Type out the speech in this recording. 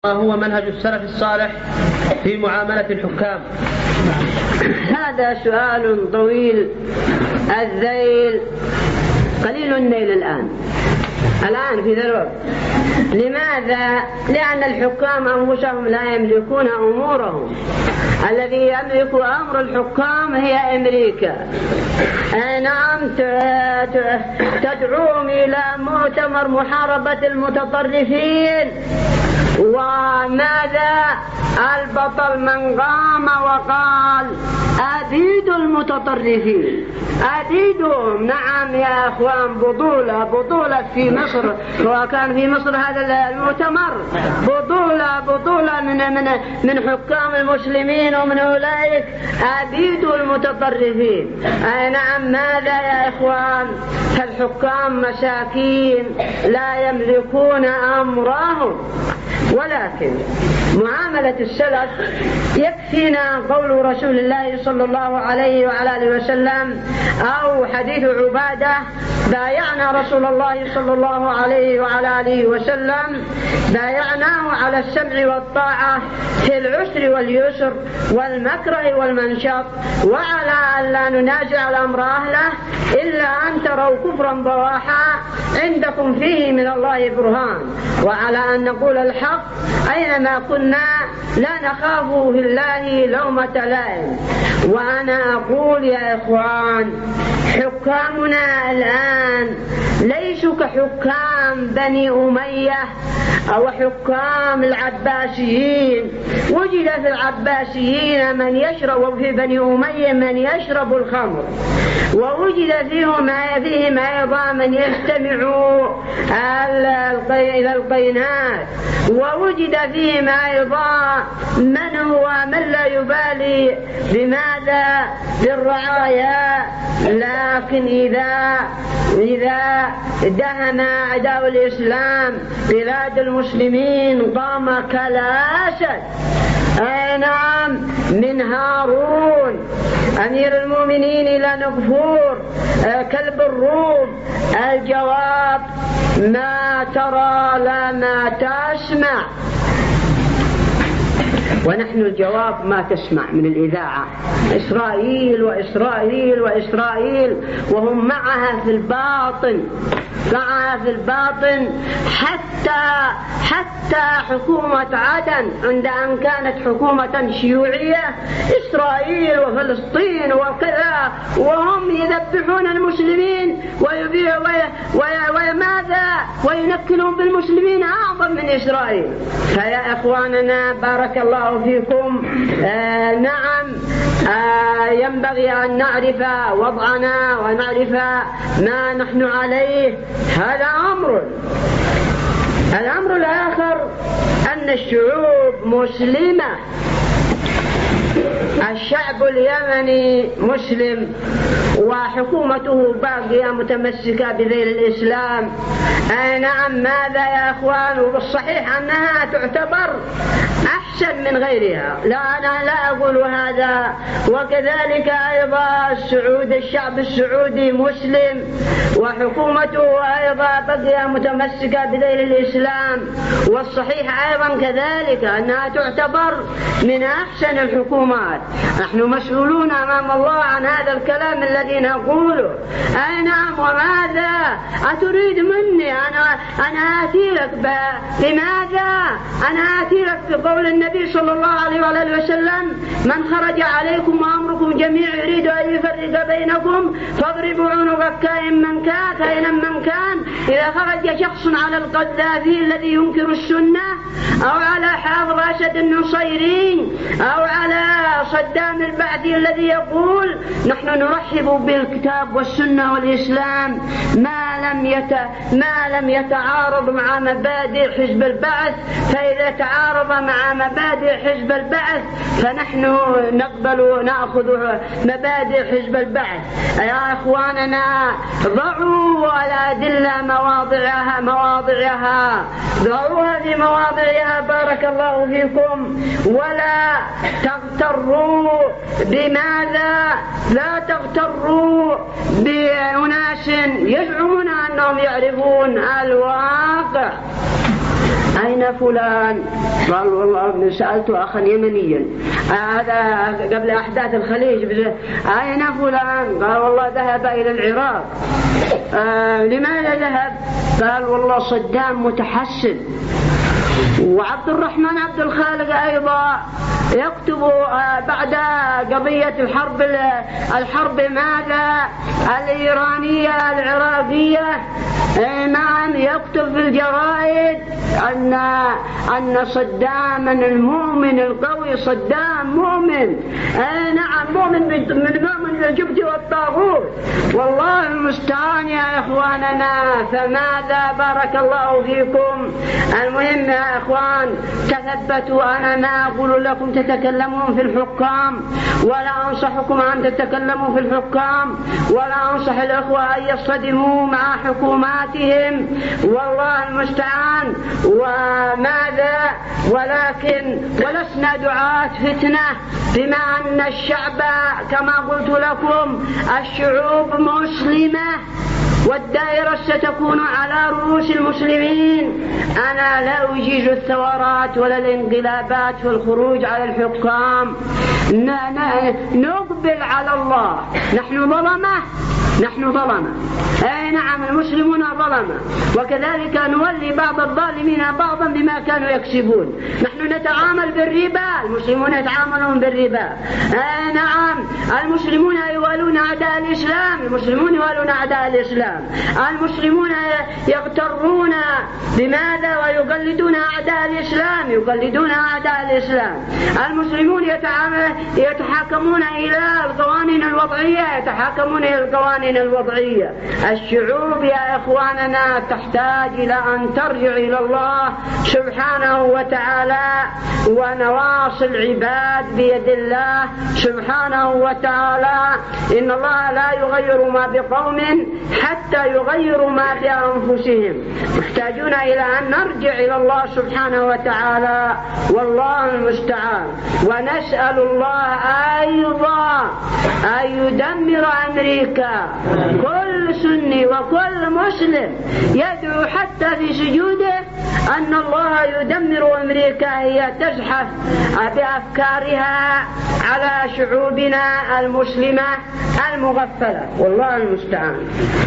ما هو منهج السلف الصالح في معاملة الحكام؟ هذا سؤال طويل الذيل قليل النيل الآن في ذا الوقت. لماذا؟ لأن الحكام أنفسهم لا يملكون أمورهم. الذي يملك أمر الحكام هي أمريكا. نعم، تدعوهم إلى مؤتمر محاربة المتطرفين. وماذا؟ البطل من قام وقال أبيدوا المتطرفين، أبيدهم. نعم يا أخوان، بطولة في مصر، وكان في مصر هذا المؤتمر بطولة من حكام المسلمين ومن أولئك أبيدوا المتطرفين. نعم، ماذا يا إخوان؟ فالحكام مساكين لا يملكون أمرهم. ولكن معاملة السلف يكفينا قول رسول الله صلى الله عليه وعلى آله وسلم أو حديث عبادة: بايعنا رسول الله صلى الله عليه وعلى آله وسلم، بايعناه على السمع والطاعة في العسر واليسر والمكره والمنشط، وعلى أن لا ننازع الأمر أهله إلا أن تروا كفرا بواحا عندكم فيه من الله برهان، وعلى أن نقول الحق أينما كنا لا نخاف في الله لومة لائم. وأنا أقول يا إخوان، حكامنا الآن ليسوا كحكام بني أمية أو حكام العباسيين. وجد في العباسيين من يشرب، وفي بني أمية من يشرب الخمر، ووجد فيهم أيضا من يستمع إلى القينات، ووجد فيهم أيضا من لا يبالي بماذا؟ بالرعايا. لكن إذا دهم أعداء الإسلام بلاد المسلمين قام كالأسد. نعم، من هارون أمير المؤمنين إلى نغفور كلب الروم. الجواب: ما ترى لا ما تسمع. ونحن الجواب ما تسمع من الإذاعة. إسرائيل وهم معها في الباطن حتى حكومة عدن عند أن كانت حكومة شيوعية، إسرائيل وفلسطين وكذا، وهم يذبحون المسلمين وماذا؟ وينكلون بالمسلمين أعظم من إسرائيل. فيا إخواننا بارك الله فيكم، نعم، ينبغي أن نعرف وضعنا ونعرف ما نحن عليه. هذا أمر. الأمر الآخر أن الشعوب مسلمة. الشعب اليمني مسلم وحكومته باقية متمسكة بذيل الإسلام. نعم، ماذا يا أخوان؟ وبالصحيح أنها تعتبر أحسن من غيرها، لا أنا لا أقول هذا. وكذلك أيضا الشعب السعودي مسلم وحكومته أيضا بقية متمسكة بذيل الإسلام. والصحيح أيضا كذلك أنها تعتبر من أحسن الحكومات. نحن مسؤولون أمام الله عن هذا الكلام الذي نقوله. أي نعم، وماذا أتريد مني؟ أنا آتي لك لماذا؟ أنا آتي لك بقول النبي صلى الله عليه وآله وسلم: من خرج عليكم وأمركم جميع يريد أن يفرق بينكم فاضربوا عنق كائن من كان. إذا خرج شخص على القذافي الذي ينكر السنة، أو على حافظ أسد النصيري، أو على صدام البعثي الذي يقول نحن نرحب بالكتاب والسنة والإسلام ما لم يتعارض مع مبادئ حزب البعث، فإذا تعارض مع مبادئ حزب البعث فنحن نأخذ مبادئ حزب البعث. يا إخواننا، ضعوا الأدلة مواضعها، ضعوها في مواضعها بارك الله فيكم، ولا تغتروا بماذا؟ لا تغتروا بأناس يزعمون أنهم يعرفون الواقع. أين فلان؟ قال والله سألت أخا يمنيا هذا قبل أحداث الخليج أين فلان؟ قال والله ذهب إلى العراق. لماذا ذهب؟ قال والله صدام متحسن. وعبد الرحمن عبد الخالق أيضا يكتب بعد قضية الحرب ماذا الإيرانية العراقية، نعم يكتب في الجرائد أن صدام المؤمن القوي صدام مؤمن، نعم مؤمن بالجبت والطاغوت. والله المستعان يا إخواننا. فماذا بارك الله فيكم. المهم يا إخوان تثبتوا. أنا ما أقول لكم تتكلمون في الحكام ولا أنصحكم أن تتكلموا في الحكام ولا أنصح الأخوة أن يصطدموا مع حكوماتهم، والله المستعان. وماذا ولكن ولسنا دعاة فتنة، بما أن الشعب كما قلت لكم الشعوب مسلمة والدائرة ستكون على رؤوس المسلمين. أنا لا أجيز الثورات ولا الانقلابات والخروج على الحكام. نقبل على الله. نحن ظلمة. أي نعم المسلمون ظلمة، وكذلك نولي بعض الظالمين بعضا بما كانوا يكسبون. نحن نتعامل بالربا، المسلمون يتعاملون بالربا. أي نعم المسلمون يوالون أعداء الإسلام، المسلمون يوالون أعداء الإسلام. المسلمون يغترون بماذا ويقلدون أعداء الإسلام، يقلدون أعداء الإسلام. المسلمون يتحاكمون إلى القوانين الوضعية، يتحاكمون إلى القوانين الوضعية. الشعوب يا إخواننا تحتاج إلى أن ترجع إلى الله سبحانه وتعالى، ونواصي العباد بيد الله سبحانه وتعالى. إن الله لا يغير ما بقوم حتى يغيروا ما بأنفسهم. محتاجون إلى أن نرجع إلى الله سبحانه وتعالى، والله المستعان. ونسأل الله أيضا أن يدمر أمريكا. كل سني وكل مسلم يدعو حتى في سجوده أن الله يدمر أمريكا. هي تزحف بأفكارها على شعوبنا المسلمة المغفلة، والله المستعان.